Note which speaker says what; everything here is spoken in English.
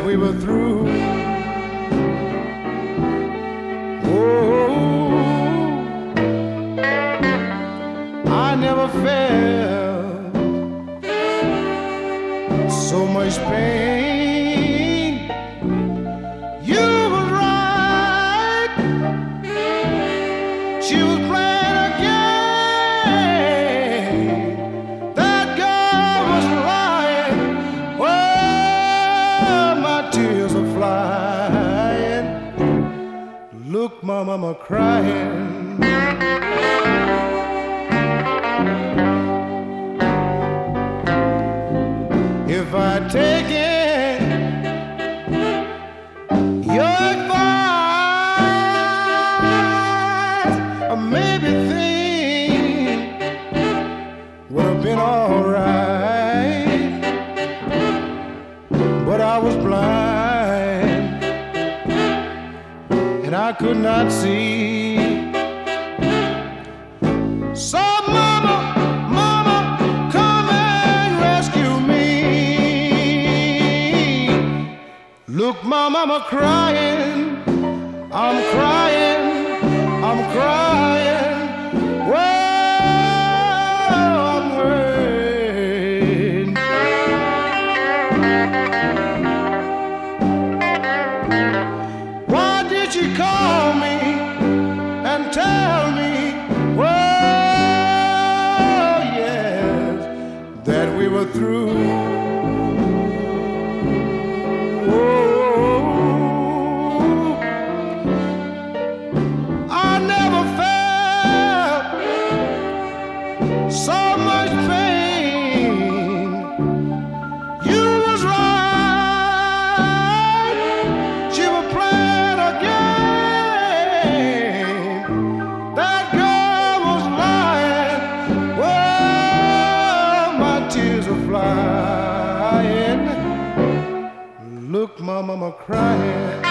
Speaker 1: we were through. Oh, I never felt so much pain. You was right. She was playing a game. That girl was lying. Oh, my tears are flying. Look, my mama crying. If I take it, your advice, maybe things would have been alright. But I was blind and I could not see. So mama, come and rescue me. Look, my mama crying, I'm crying, I'm crying. Well, I'm hurting. Why did you call me and tell me, well, yes, that we were through? So much pain. You was right. She was playing a game. That girl was lying. Well, my tears are flying. Look, my mama crying.